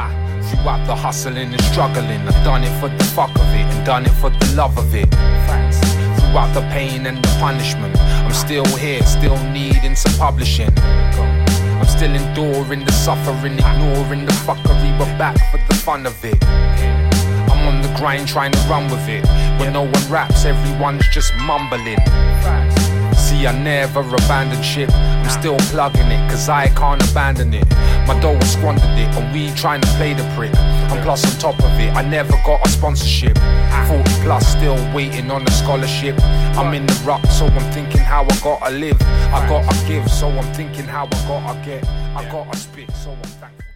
Throughout the hustling and struggling, I've done it for the fuck of it and done it for the love of it. Throughout the pain and the punishment, I'm still here, still needing some publishing. I'm still enduring the suffering, ignoring the fuckery, but back for the fun of it. I'm on the grind trying to run with it. When no one raps, everyone's just mumbling. See, I never abandoned shit. I'm still plugging it, cause I can't abandon it. My dough squandered it, and we trying to play the prick. And plus on top of it, I never got a sponsorship. 40 plus, still waiting on a scholarship. I'm in the rut, so I'm thinking how I gotta live. I gotta give, so I'm thinking how I gotta get. I gotta spit, so I'm thankful.